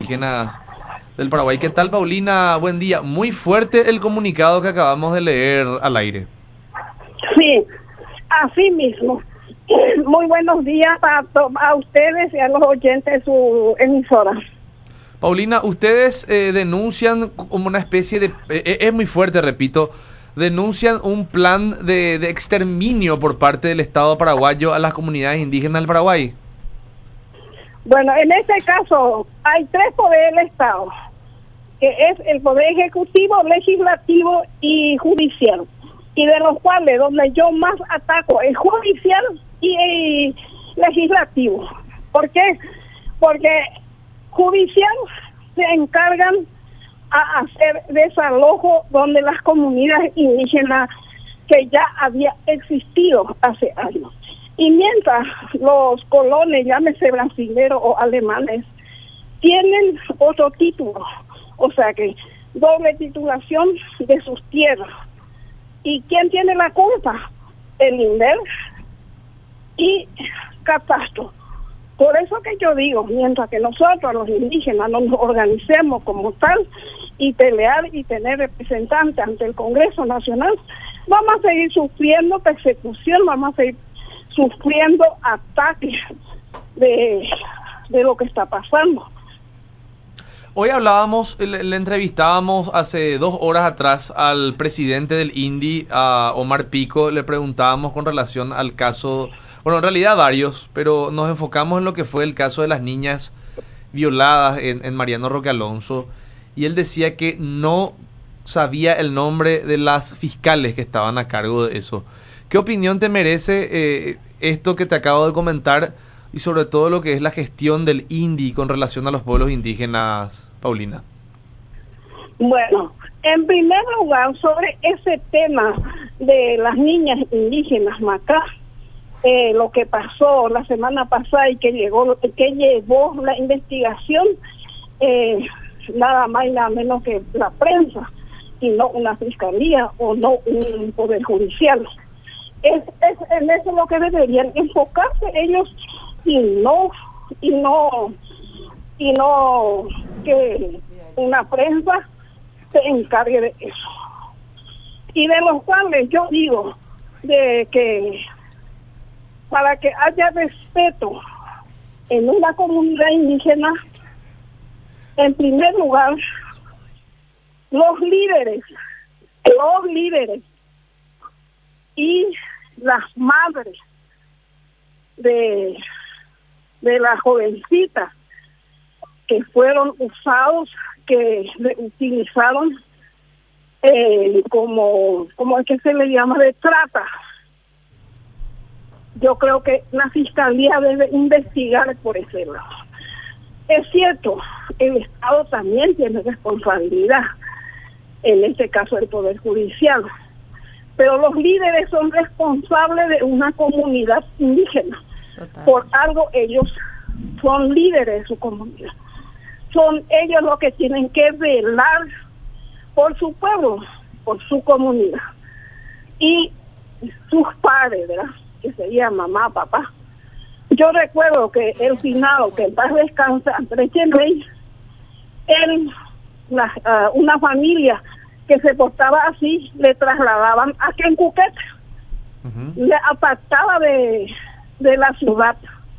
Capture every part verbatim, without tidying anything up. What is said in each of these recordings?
indígenas del Paraguay. ¿Qué tal, Paulina? Buen día. Muy fuerte el comunicado que acabamos de leer al aire. Sí, así mismo. Muy buenos días a, a ustedes y a los oyentes de su emisora. Paulina, ustedes eh, denuncian como una especie de... Eh, es muy fuerte, repito, denuncian un plan de, de exterminio por parte del Estado paraguayo a las comunidades indígenas del Paraguay. Bueno, en este caso hay tres poderes del Estado, que es el poder ejecutivo, legislativo y judicial, y de los cuales donde yo más ataco es judicial y, y legislativo. ¿Por qué? Porque judicial se encargan a hacer desalojo donde las comunidades indígenas que ya había existido hace años. Y mientras los colones, llámese brasileños o alemanes, tienen otro título, o sea que doble titulación de sus tierras. ¿Y quién tiene la culpa? El INDER y Catastro. Por eso que yo digo, mientras que nosotros los indígenas no nos organicemos como tal y pelear y tener representantes ante el Congreso Nacional, vamos a seguir sufriendo persecución, vamos a seguir sufriendo ataques de, de lo que está pasando. Hoy hablábamos, le, le entrevistábamos hace dos horas atrás al presidente del I N D I, a Omar Pico, le preguntábamos con relación al caso, bueno, en realidad varios, pero nos enfocamos en lo que fue el caso de las niñas violadas en, en Mariano Roque Alonso, y él decía que no sabía el nombre de las fiscales que estaban a cargo de eso. ¿Qué opinión te merece eh, esto que te acabo de comentar y sobre todo lo que es la gestión del I N D I con relación a los pueblos indígenas, Paulina? Bueno, en primer lugar, sobre ese tema de las niñas indígenas Macá, eh, lo que pasó la semana pasada y que llegó, que llevó la investigación, eh, nada más y nada menos que la prensa, y no una fiscalía o no un poder judicial. Es, es en eso lo que deberían enfocarse ellos y no y no y no que una prensa se encargue de eso. Y de los cuales yo digo de que para que haya respeto en una comunidad indígena, en primer lugar los líderes los líderes y las madres de, de las jovencitas que fueron usados, que utilizaron eh, como, como es que se le llama, de trata. Yo creo que la fiscalía debe investigar por ese lado. Es cierto, el Estado también tiene responsabilidad, en este caso el Poder Judicial, pero los líderes son responsables de una comunidad indígena. Total. Por algo ellos son líderes de su comunidad. Son ellos los que tienen que velar por su pueblo, por su comunidad. Y sus padres, ¿verdad? Que serían mamá, papá. Yo recuerdo que el finado, que en paz descansa, Andrés Chemey, él, la, uh, una familia que se portaba así, le trasladaban a Kencuquet, uh-huh. Le apartaba de, de la ciudad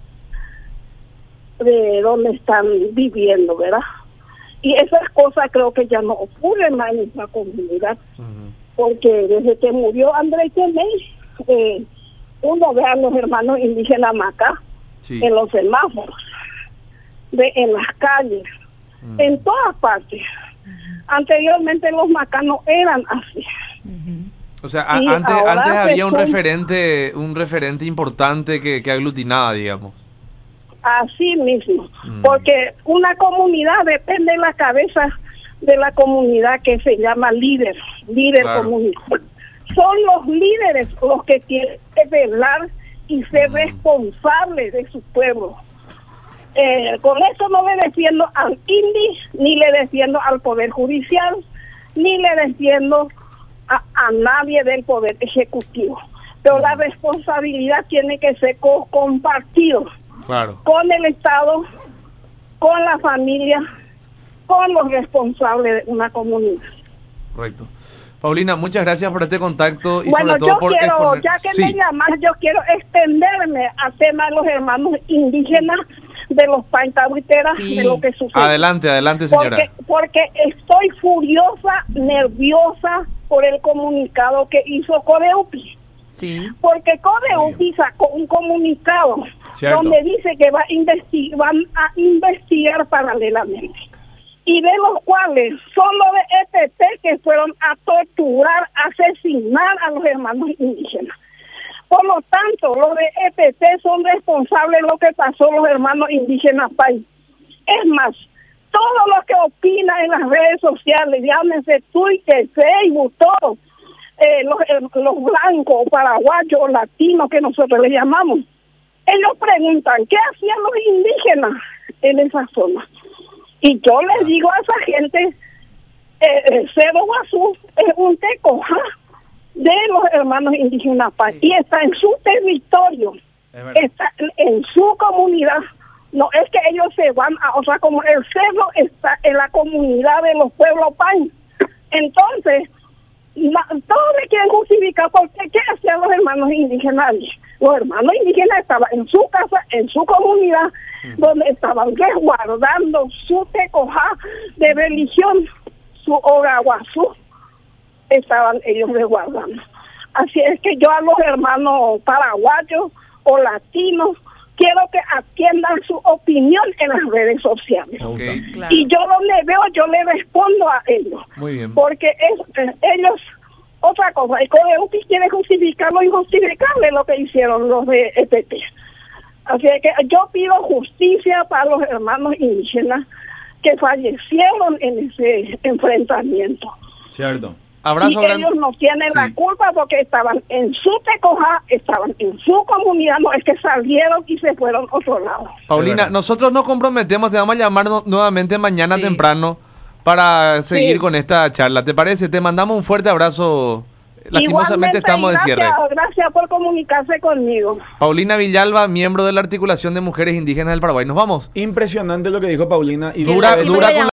de donde están viviendo, ¿verdad? Y esas cosas creo que ya no ocurren más en nuestra comunidad, uh-huh. Porque desde que murió Andrés Chemey, eh, uno ve a los hermanos indígenas Macá, sí, en los semáforos, de, en las calles, uh-huh. En todas partes. Anteriormente los macanos eran así. Uh-huh. O sea, a, antes, antes había un son... referente un referente importante que, que aglutinaba, digamos. Así mismo, mm. Porque una comunidad depende de la cabeza de la comunidad que se llama líder, líder claro. Comunitario. Son los líderes los que tienen que velar y ser mm. responsables de su pueblo. Eh, con eso no le defiendo al I N D I, ni le defiendo al Poder Judicial, ni le defiendo a, a nadie del Poder Ejecutivo. Pero la responsabilidad tiene que ser co- compartida, claro, con el Estado, con la familia con los responsables de una comunidad. Correcto. Paulina, muchas gracias por este contacto y bueno, sobre todo yo por quiero, exponer... ya que sí. me llamas, yo quiero extenderme al tema de los hermanos indígenas, de los paitabuiteras, Sí. de lo que sucede. Adelante, adelante, señora. Porque, porque estoy furiosa, nerviosa por el comunicado que hizo Codeupi. Sí. Porque Codeupi sacó un comunicado Cierto. donde dice que va a investi- van a investigar paralelamente. Y de los cuales solo de E P P que fueron a torturar, a asesinar a los hermanos indígenas. Por lo tanto, los de E P P son responsables de lo que pasó a los hermanos indígenas país. Es más, todo lo que opina en las redes sociales, llámense Twitter, Facebook, todo, eh, los, eh, los blancos, paraguayos, latinos que nosotros les llamamos, ellos preguntan, ¿qué hacían los indígenas en esa zona? Y yo les digo a esa gente, eh, eh, Cerro Guazú es un tecoja de los hermanos indígenas Paz, y está en su territorio, está en su comunidad. No es que ellos se van a, o sea, como el cerro está en la comunidad de los pueblos Paz. Entonces, la, todos le quieren justificar porque ¿qué hacían los hermanos indígenas? Los hermanos indígenas estaban en su casa, en su comunidad, uh-huh. donde estaban resguardando su tecoja de religión, su Ogaguazú, estaban ellos resguardando. Así es que yo a los hermanos paraguayos o latinos quiero que atiendan su opinión en las redes sociales. Okay. Claro. Y yo donde veo, yo le respondo a ellos. Muy bien. Porque es, eh, ellos, otra cosa, el Codeupi quiere justificar lo injustificable lo que hicieron los de E P P. Así es que yo pido justicia para los hermanos indígenas que fallecieron en ese enfrentamiento. Cierto. Abrazo y grande. ellos no tienen Sí. la culpa porque estaban en su tecoja, estaban en su comunidad, no es que salieron y se fueron a otro lado. Paulina, nosotros nos comprometemos, te vamos a llamar no- nuevamente mañana Sí. temprano para seguir Sí. con esta charla. ¿Te parece? Te mandamos un fuerte abrazo. Lastimosamente Igualmente, estamos de gracias, cierre. Gracias por comunicarse conmigo. Paulina Villalba, miembro de la Articulación de Mujeres Indígenas del Paraguay. ¿Nos vamos? Impresionante lo que dijo Paulina. Y Que Dura- la- y dura voy a con llamar